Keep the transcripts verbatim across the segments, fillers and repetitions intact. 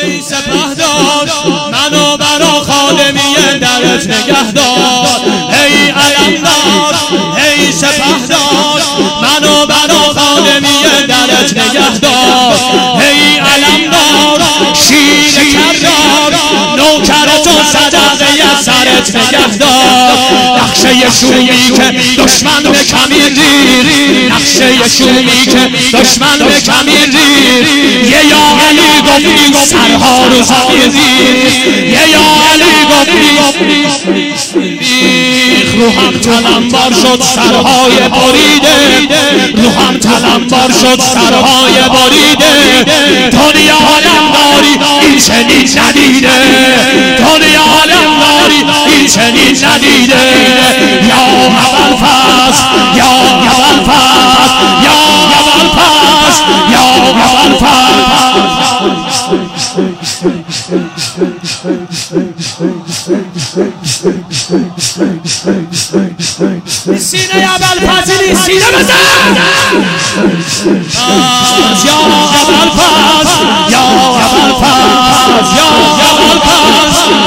ای سپهدار منو برا خادمی درت نگه دار. ای علمدار ای سپهدار منو برا خادمی درت نگه دار. ای علمدار شیر کردار نوکرت و صدقه سرت نگه دار. نقشه شومی که دشمن به کمین دیر، نقشه شومی که دشمن به کمین دیر. یه یا علی گفتی سرها رو زمین دیر، یه یا علی گفتی رو هم تلمبار شد سرهای بریده، رو هم تلمبار شد سرهای بریده. دنیا علمداری این چنین ندیده، دنیا علمداری این چنین ندیده. یا ابوالفضل یا ابوالفضل یا ابوالفضل یا ابوالفضل. سینه ابوالفضلی سینه بزن. یا ابوالفضل یا ابوالفضل یا ابوالفضل.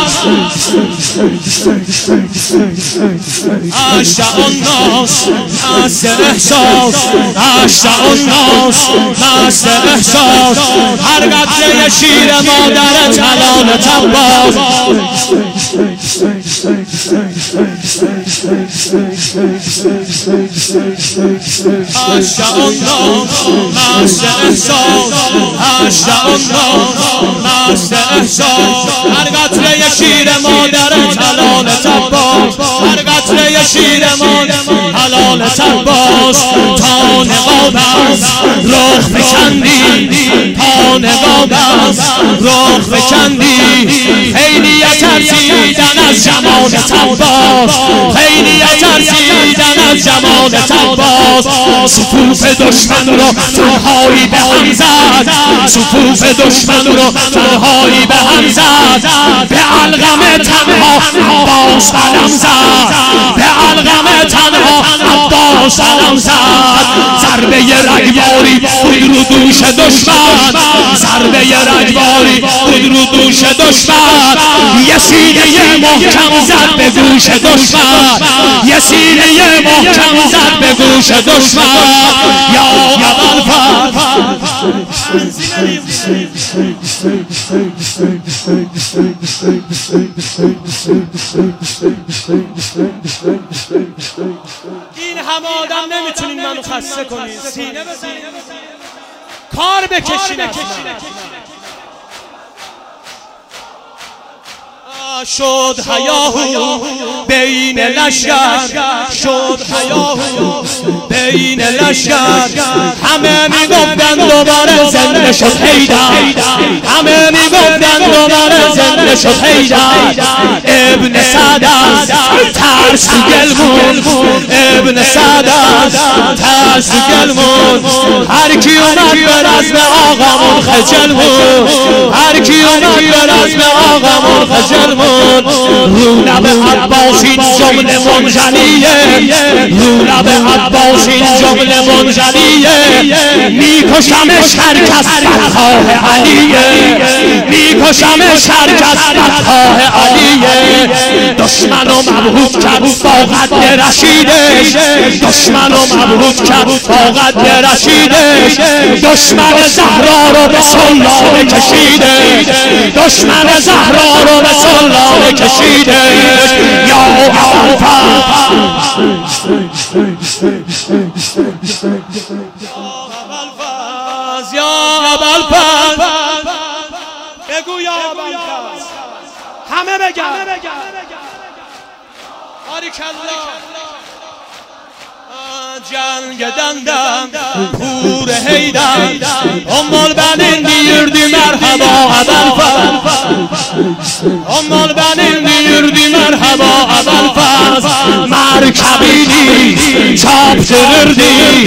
اشتاق الناس مست احساس، اشتاق الناس مست احساس. هر قطره شیر مادر حلال تباز. اشتاق الناس مست احساس، اشتاق الناس مست احساس. هر قطره شیر مادر حلال تباز، هر قطره شیر مادر حلال تباز. تا نقاب است رخ بکندی، تا نقاب است رخ بکندی. خیلی ترسیدن از جمال تباز، خیلی ترسیدن از جمال تباز. صفوف دشمن رو تنهایی به هم زد، صفوف دشمن رو تنهایی به هم زد. به علقم تنها عباس علم زد، به علقم تنها عباس علم زد. ضربه رگباری بود رو دوش دشمن، ضربه رگباری بود رو دوش دشمن. یه سینه محکم زد به گوش دشمن، یه سینه محکم زد به گوش دشمن. یا ابوالفضل این همه آدم نمیتونین منو خسته کنین. سینه بزنین کار بکشین. شد حیاهو بین لشکر، شد حیاهو بین لشکر. همه میگفتن دوباره زنده شد حیدر، همه میگفتن دوباره زنده شد حیدر. ابن سعد ترس تو گلمون، ابن سعد ترس تو گلمون. هر کی اومد به رزم آقامون خجل بود، هر کی اومد به رزم آقامون خجل بود. رو لب عباسین جمله منجلیه، رو لب عباسین جمله منجلیه. میکشمش هر کس بدخواه علیه، میکشمش هر کس بدخواه علیه. دشمنو مبهوت کرد با قد رشیدش، دشمنو مبهوت کرد با قد رشیدش. دشمن زهرا رو به سلامه کشیدش، دشمن زهرا رو به سلامه کشیدش. یا ابوالفضل یا ابوالفضل بگو یا ابوالفضل. همه بگن باریکالله. جنگ دندم پور حیدر ام البنین دیردی مرحبا ابوالفضل، ام البنین دیردی مرحبا ابوالفضل. مرکبیدی چاپ دردی،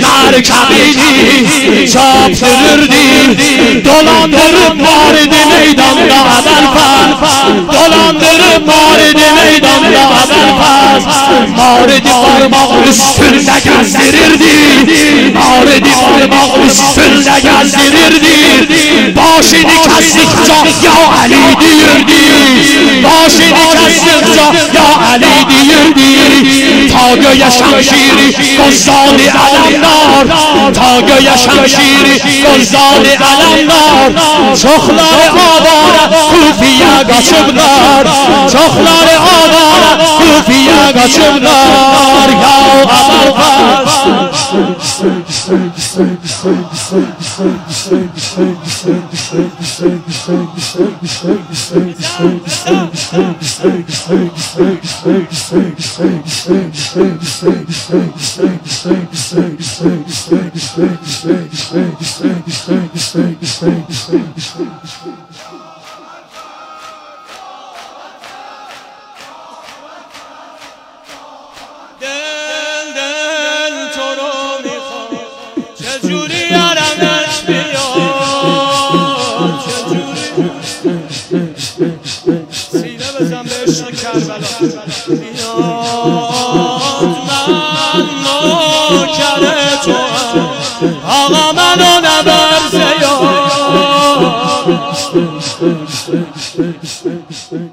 مرکبیدی چاپ دردی. دلان درب مارد میدان دا ابوالفضل، دلان درب مارد میدان دا ابوالفضل. ماردی parmak üstünde gezdirirdi, maridin parmak üstünde gezdirirdi. Baş باشینی کسی جا یا علی دیردی باشینی کسی جا یا علی دیردی تاگه شمشیری گلزار علمدار تاگه شمشیری گلزار علمدار شخلار آوار کوفیه گاچبدار شخلار آوار کوفیه گاچبدار یا ابوالفضل آقا منو نبر زیاد